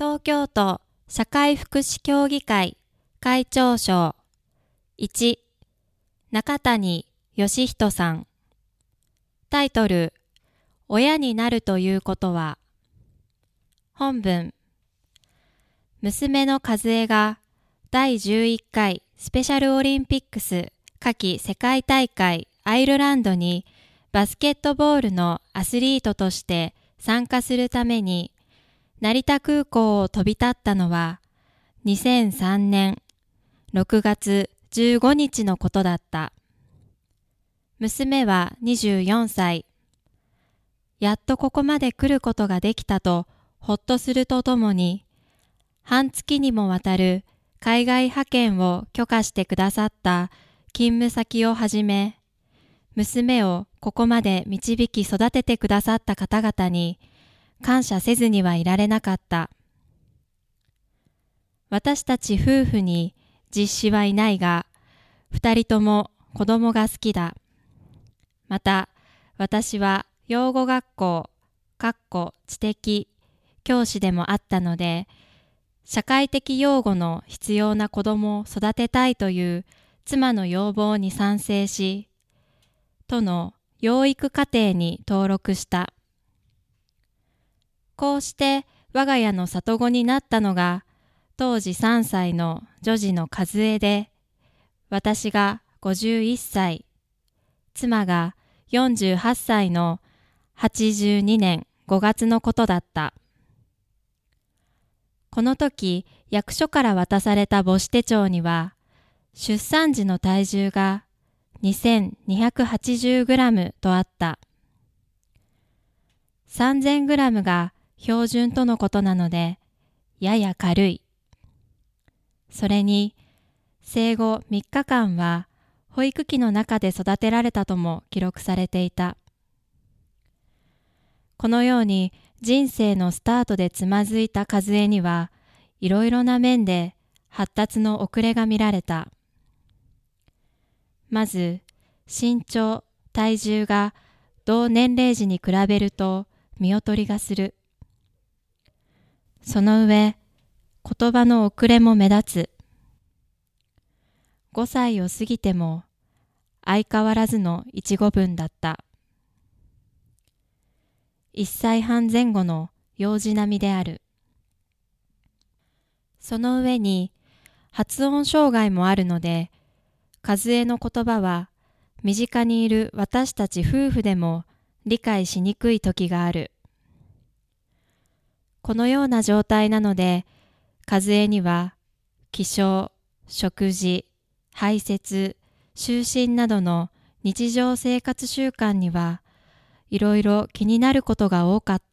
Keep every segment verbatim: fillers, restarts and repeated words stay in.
東京都社会福祉協議会会長賞いち中谷義人さん。タイトル、親になるということは。本文、娘の和江がだいじゅういっかいスペシャルオリンピックス夏季世界大会アイルランドにバスケットボールのアスリートとして参加するために成田空港を飛び立ったのはにせんさんねんろくがつじゅうごにちのことだった。娘はにじゅうよんさい。やっとここまで来ることができたとほっとするとともに、半月にもわたる海外派遣を許可してくださった勤務先をはじめ、娘をここまで導き育ててくださった方々に感謝せずにはいられなかった。私たち夫婦に実子はいないが、二人とも子供が好きだ。また、私は養護学校、かっこ知的教師でもあったので、社会的養護の必要な子供を育てたいという妻の要望に賛成し、都の養育課程に登録した。こうして我が家の里子になったのが、当時さんさいの女児の和江で、私がごじゅういっさい、妻がよんじゅうはっさいのはちじゅうにねんごがつのことだった。この時、役所から渡された母子手帳には、出産時の体重がにせんにひゃくはちじゅうグラム とあった。さんぜんグラム が標準とのことなので、やや軽い。それに、生後みっかかんは保育器の中で育てられたとも記録されていた。このように人生のスタートでつまずいた和江には、いろいろな面で発達の遅れが見られた。まず、身長、体重が同年齢時に比べると見劣りがする。その上、言葉の遅れも目立つ。ごさいを過ぎても相変わらずの一語文だった。いっさいはん前後の幼児並みである。その上に発音障害もあるので、和江の言葉は身近にいる私たち夫婦でも理解しにくい時がある。このような状態なので、和江には起床、食事、排泄、就寝などの日常生活習慣にはいろいろ気になることが多かった。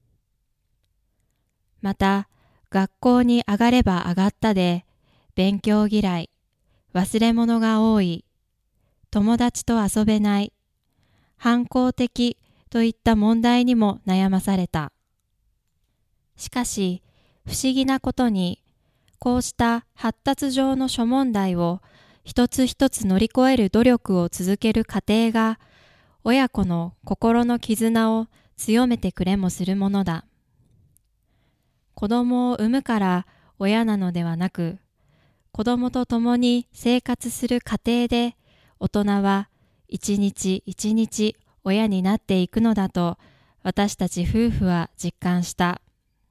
また、学校に上がれば上がったで、勉強嫌い、忘れ物が多い、友達と遊べない、反抗的といった問題にも悩まされた。しかし、不思議なことに、こうした発達上の諸問題を一つ一つ乗り越える努力を続ける過程が、親子の心の絆を強めてくれもするものだ。子供を産むから親なのではなく、子供と共に生活する過程で、大人は一日一日親になっていくのだと、私たち夫婦は実感した。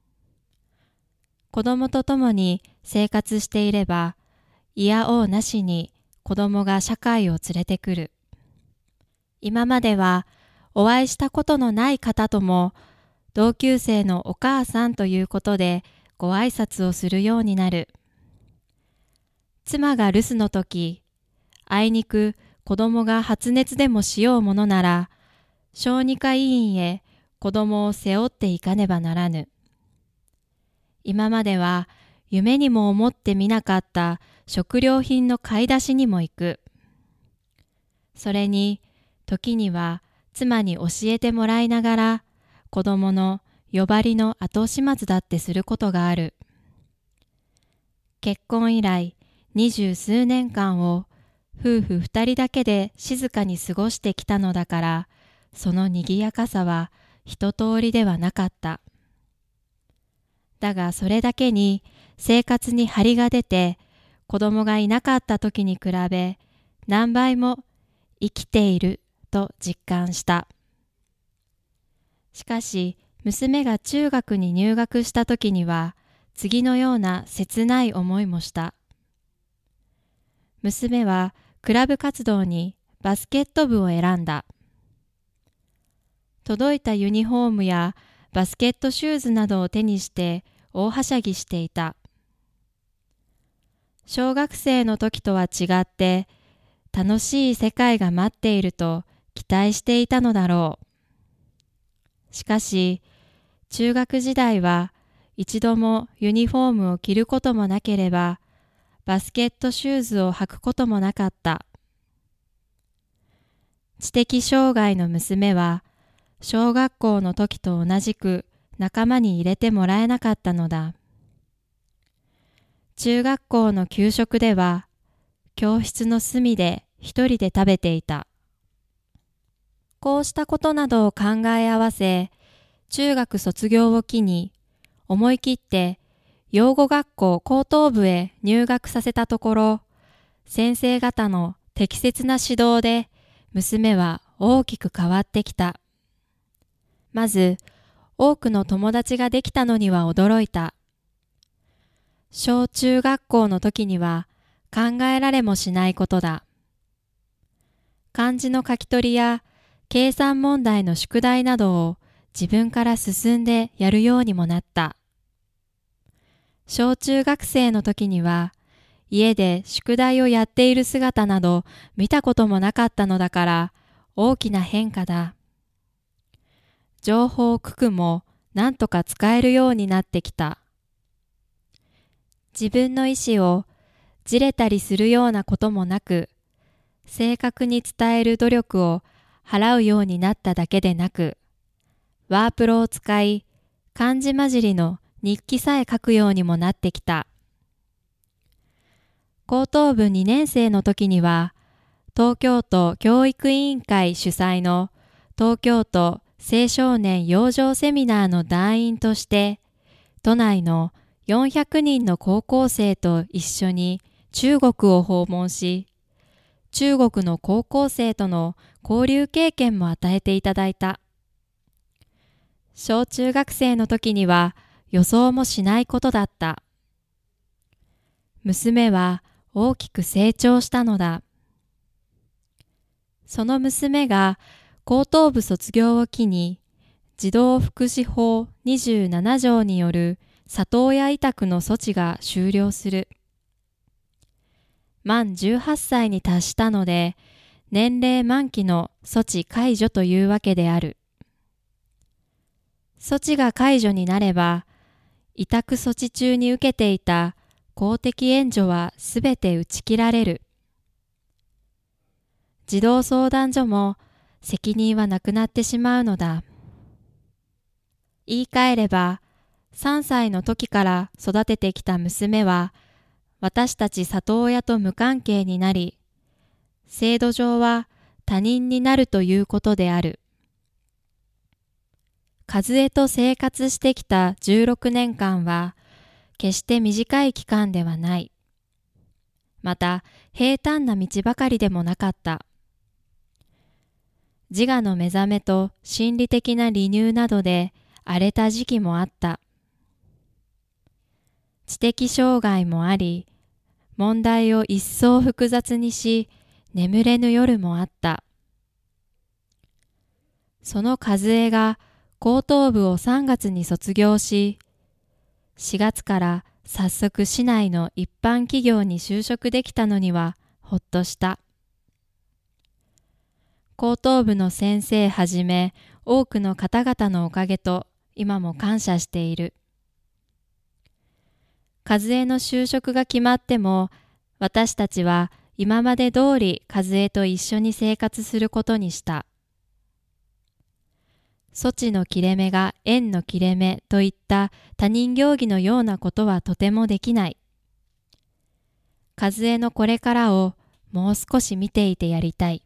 子供と共に生活していれば、いやおうなしに子供が社会を連れてくる。今まではお会いしたことのない方とも、同級生のお母さんということでご挨拶をするようになる。妻が留守の時、あいにく子供が発熱でもしようものなら、小児科医院へ子供を背負っていかねばならぬ。今までは夢にも思ってみなかった食料品の買い出しにも行く。それに、時には妻に教えてもらいながら、子供の呼ばりの後始末だってすることがある。結婚以来、二十数年間を夫婦二人だけで静かに過ごしてきたのだから、その賑やかさは一通りではなかった。 だがそれだけに生活に張りが出て、子供がいなかった時に比べ何倍も生きていると実感した。しかし、娘が中学に入学した時には、次のような切ない思いもした。娘はクラブ活動にバスケット部を選んだ。届いたユニフォームやバスケットシューズなどを手にして大はしゃぎしていた。小学生の時とは違って楽しい世界が待っていると期待していたのだろう。しかし、中学時代は一度もユニフォームを着ることもなければ、バスケットシューズを履くこともなかった。知的障害の娘は、小学校の時と同じく仲間に入れてもらえなかったのだ。中学校の給食では、教室の隅で一人で食べていた。こうしたことなどを考え合わせ、中学卒業を機に思い切って養護学校高等部へ入学させたところ、先生方の適切な指導で娘は大きく変わってきた。まず、多くの友達ができたのには驚いた。小中学校の時には考えられもしないことだ。漢字の書き取りや計算問題の宿題などを自分から進んでやるようにもなった。小中学生の時には家で宿題をやっている姿など見たこともなかったのだから大きな変化だ。情報九九も何とか使えるようになってきた。自分の意思をじれたりするようなこともなく、正確に伝える努力を払うようになっただけでなく、ワープロを使い、漢字混じりの日記さえ書くようにもなってきた。高等部にねん生の時には、東京都教育委員会主催の東京都青少年養生セミナーの団員として、都内のよんひゃくにんの高校生と一緒に中国を訪問し、中国の高校生との交流経験も与えていただいた。小中学生の時には予想もしないことだった。娘は大きく成長したのだ。その娘が高等部卒業を機に、児童福祉法にじゅうなな条による里親委託の措置が終了する。満じゅうはっさいに達したので、年齢満期の措置解除というわけである。措置が解除になれば、委託措置中に受けていた公的援助はすべて打ち切られる。児童相談所も責任はなくなってしまうのだ。言い換えれば、さんさいの時から育ててきた娘は、私たち里親と無関係になり、制度上は他人になるということである。和江と生活してきたじゅうろくねんかんは、決して短い期間ではない。また、平坦な道ばかりでもなかった。自我の目覚めと心理的な離乳などで荒れた時期もあった。知的障害もあり、問題を一層複雑にし、眠れぬ夜もあった。その和江が高等部をさんがつに卒業し、しがつから早速市内の一般企業に就職できたのにはほっとした。高等部の先生はじめ多くの方々のおかげと今も感謝している。和江の就職が決まっても、私たちは今まで通り和江と一緒に生活することにした。措置の切れ目が縁の切れ目といった他人行儀のようなことはとてもできない。和江のこれからをもう少し見ていてやりたい。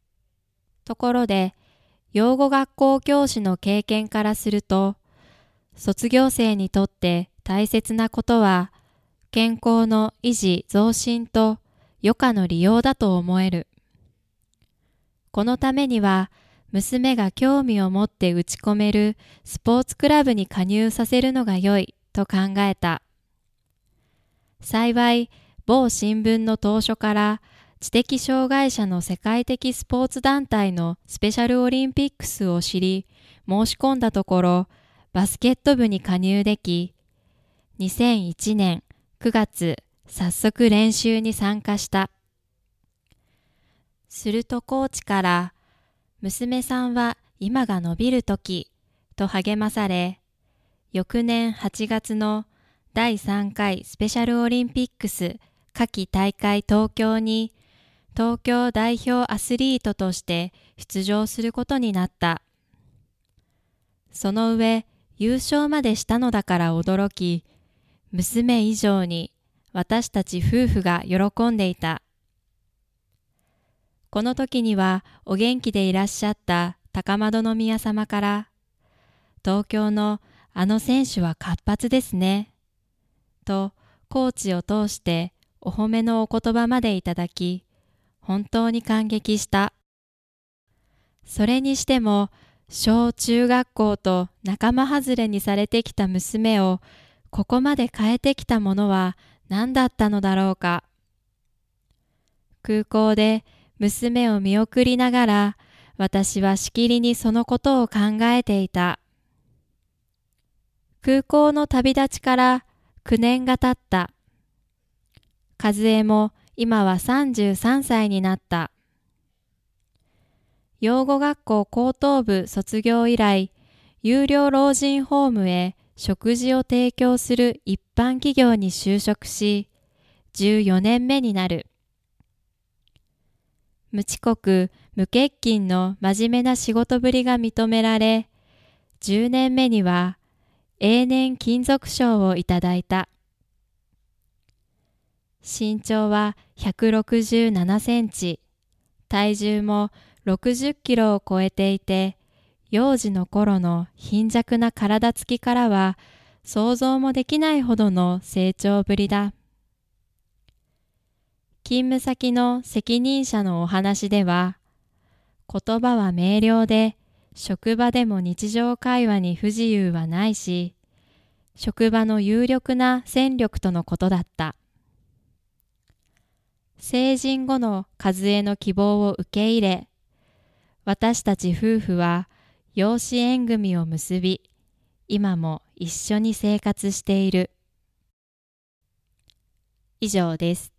ところで、養護学校教師の経験からすると、 卒業生にとって大切なことは、健康の維持増進と余暇の利用だと思える。このためには、娘が興味を持って打ち込めるスポーツクラブに加入させるのが良いと考えた。幸い、某新聞の投書から知的障害者の世界的スポーツ団体のスペシャルオリンピックスを知り、申し込んだところ、バスケット部に加入でき、にせんいちねんくがつ、早速練習に参加した。するとコーチから、娘さんは今が伸びるとき、と励まされ、翌年はちがつのだいさんかいスペシャルオリンピックス夏季大会東京に、東京代表アスリートとして出場することになった。その上、優勝までしたのだから驚き、娘以上に私たち夫婦が喜んでいた。この時にはお元気でいらっしゃった高円宮様から、東京のあの選手は活発ですね、とコーチを通してお褒めのお言葉までいただき、本当に感激した。それにしても、小中学校と仲間外れにされてきた娘をここまで変えてきたものは何だったのだろうか。空港で娘を見送りながら、私はしきりにそのことを考えていた。空港の旅立ちからきゅうねんが経った。和江も今はさんじゅうさんさいになった。養護学校高等部卒業以来、有料老人ホームへ食事を提供する一般企業に就職し、じゅうよねんめになる。無遅刻、無欠勤の真面目な仕事ぶりが認められ、じゅうねんめには永年勤続賞をいただいた。身長はひゃくろくじゅうななセンチ、体重もろくじゅっキロを超えていて、幼児の頃の貧弱な体つきからは想像もできないほどの成長ぶりだ。勤務先の責任者のお話では、言葉は明瞭で、職場でも日常会話に不自由はないし、職場の有力な戦力とのことだった。成人後の和江の希望を受け入れ、私たち夫婦は養子縁組を結び、今も一緒に生活している。以上です。